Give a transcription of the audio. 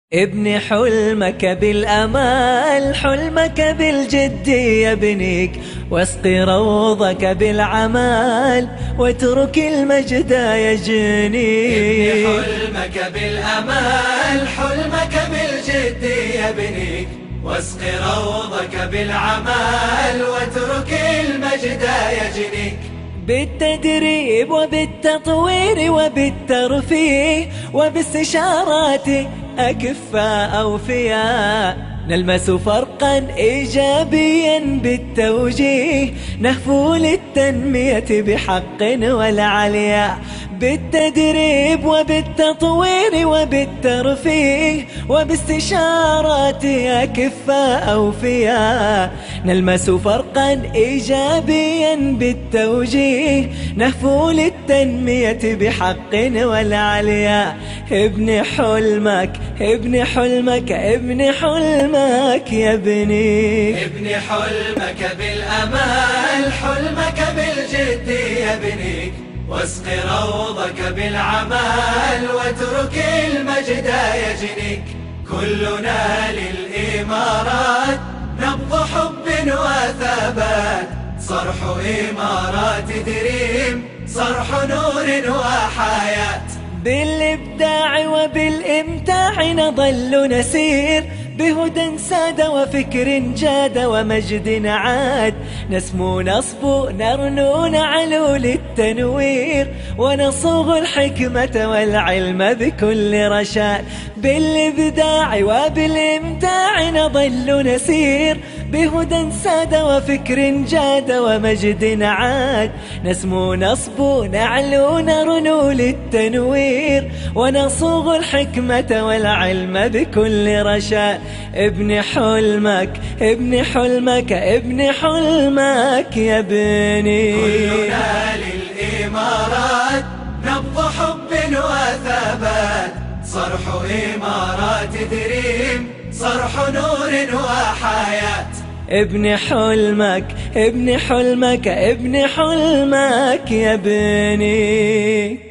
ابني حلمك بالأمال، حلمك بالجد يبنيك، واسقي روضك بالعمال، واترك المجد يجنيك. ابني حلمك بالأمال، حلمك بالجد يبنيك، واسقي روضك بالعمال، واترك المجد يجنيك. بالتدريب وبالتطوير وبالترفيه وباستشارات أكفاء أوفياء، نلمس فرقا إيجابيا بالتوجيه، نهفو للتنمية بحق والعليا. بالتدريب وبالتطوير وبالترفيه وباستشارات أكفاء أوفياء، نلمس فرقا إيجابيا بالتوجيه، نهفو للتنمية بحق والعليا. ابني حلمك، ابني حلمك، ابني حلمك يبنيك. ابني حلمك بالأمال، حلمك بالجد يبنيك، واسقي روضك بالعمال، واترك المجد يجنيك. كلنا للإمارات نبض حب وثبات، صرح إمارات دريم، صرح نور وحياة. بالإبداع وبالإمتاع نظل نسير، بهدى ساد وفكر جاد ومجد عاد، نسمو نصبو نرنو نعلو للتنوير، ونصوغ الحكمة والعلم بكل رشاد. بالإبداع وبالإمتاع نظل نسير، بهدى ساد وفكر جاد ومجد عاد، نسمو نصبو نعلو نرنو للتنوير، ونصوغ الحكمة والعلم بكل رشاد. ابني حلمك، ابني حلمك، ابني حلمك يبني. كلنا للإمارات نبض حب وثبات، صرح إمارات دريم، صرح نور وحياة. ابني حلمك، ابني حلمك، ابني حلمك يبني.